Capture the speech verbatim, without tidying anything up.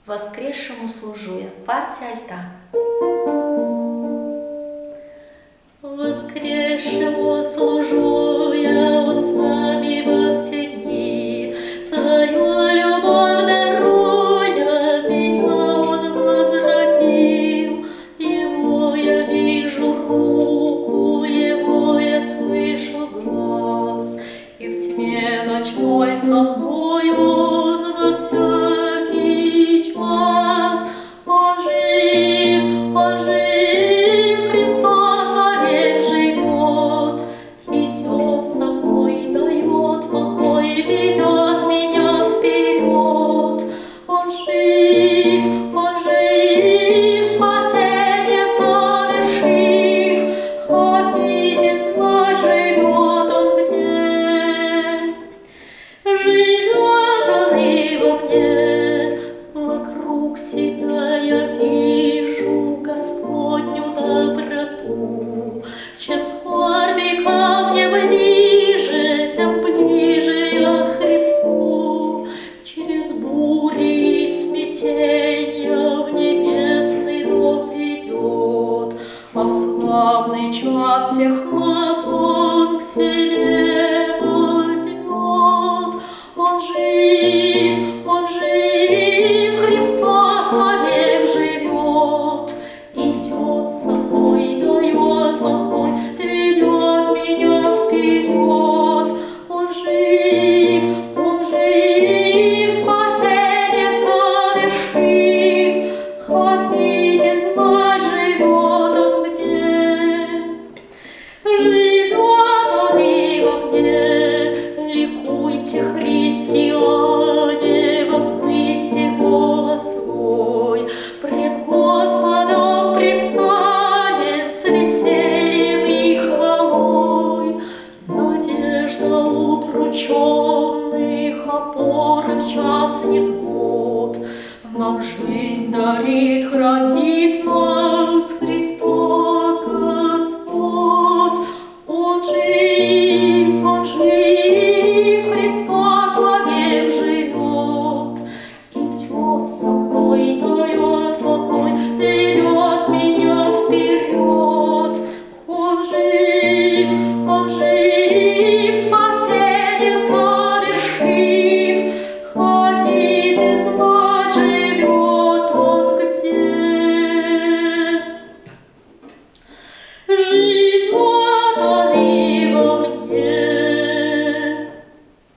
Воскресшему служу я. Партия альта. Воскресшему служу я, Он с нами во все дни. Свою любовь даруя, меня Он возродил. Его я вижу руку, Его я слышу глаз. И в тьме ночной со мной Он во всякий час. Он жив, Он жив, Христос вовек живет. Идет со мной, дает покой, ведет меня вперед. Он жив, Он жив, спасение совершив. Хотите знать, живет Он где? Живет Он и во мне. Вокруг себя я вижу Господню доброту. Чем скорби ко мне ближе, тем ближе я к Христу. Через бури и смятенья в небесный дом ведет, а в славный час всех нас Он к себе возьмет. Он жив, Он жив, Христос вовек живет. Идет со мной, дает покой, ведет меня вперед. Он жив, Он жив, спасение совершив. Хотите знать, живет Он где? Живет Он и во мне. Ликуйте, христиане, возвысьте голос свой. Пред Господом предстанем с весельем и хвалой. Надежда удрученных, опора в час невзгод. Нам жизнь дарит, хранит нас Христос.